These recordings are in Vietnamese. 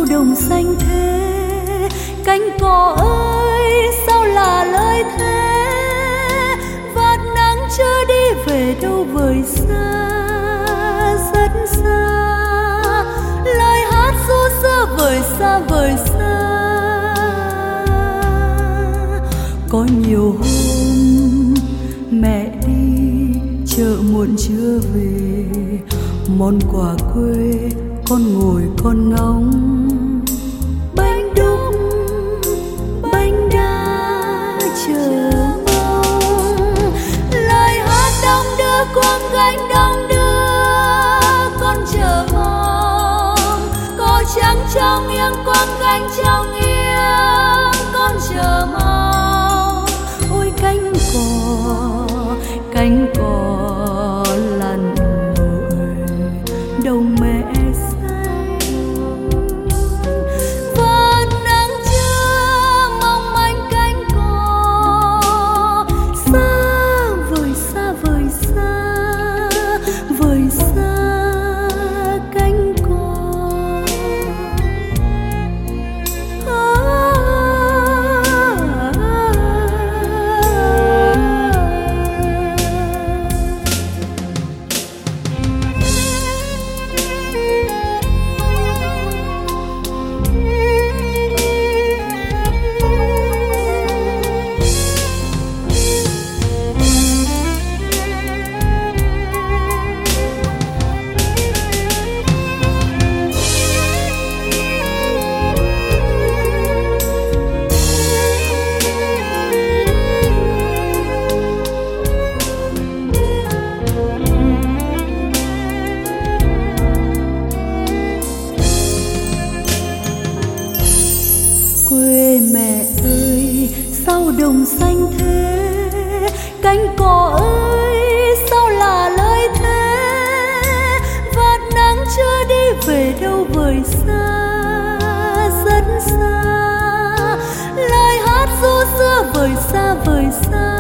sau đồng xanh thế. Cánh cỏ ơi sao là lời thế, vạt nắng chưa đi về đâu vời xa rất xa. Lời hát ru xưa vời xa vời xa. Có nhiều hôm mẹ đi chợ muộn chưa về, món quà quê con ngồi con ngóng. Bánh đúc bánh đa chờ mong, lời hát đông đưa quang gánh đông đưa con chờ mong. Có trắng trong nghiêng quang gánh trong nghiêng con chờ mong. Ôi cánh cò lặn lội đồng mẹ xanh. Vạt nắng chưa mong manh cánh cò, xa vời xa vời xa vời xa cánh cò. Quê mẹ ơi sao đồng xanh thế, cánh cỏ ơi sao là lời thế. Vạt nắng chưa đi về đâu vời xa rất xa. Lời hát ru xưa vời xa vời xa.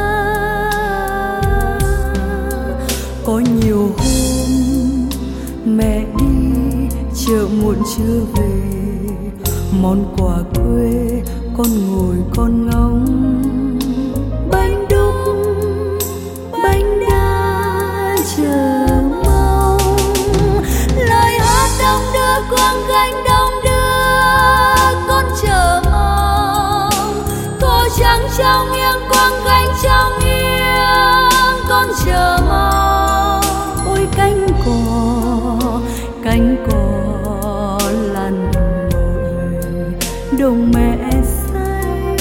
Có nhiều hôm mẹ đi chợ muộn chưa về, món quà quê con ngồi con ngóng. Bánh đúc bánh đa chờ mong, lời hát đông đưa quang gánh đông đưa con chờ mong. Có trắng trong nghiêng quang gánh trong nghiêng con chờ mong. Ôi cánh cò lặn đồng mẹ xanh.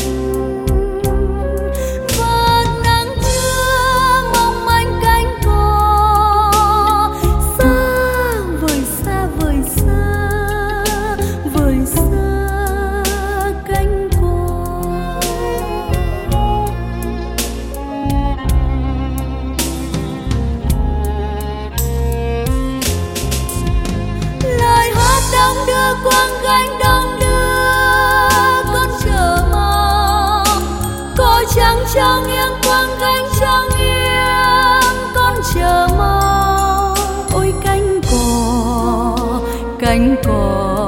Vạt nắng chưa mong manh cánh cò, xa vời xa vời xa vời xa cánh cò. Lời hát đông đưa quang gánh đông đưa trắng trong nghiêng quang gánh trong nghiêng con chờ mong. Ôi cánh cò